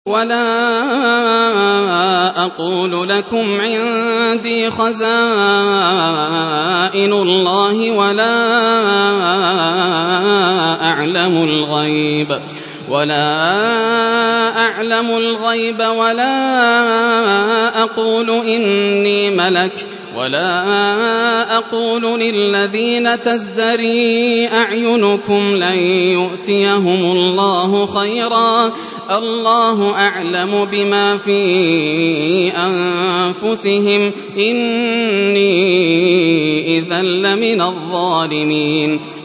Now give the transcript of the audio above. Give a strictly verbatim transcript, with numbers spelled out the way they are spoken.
ولا أقول لكم عندي خزائن الله ولا أعلم الغيب ولا أعلم الغيب ولا أقول إني ملك ولا أقول للذين تزدري أعينكم لن يؤتيهم الله خيرا الله أعلم بما في أنفسهم إني إذا لمن الظالمين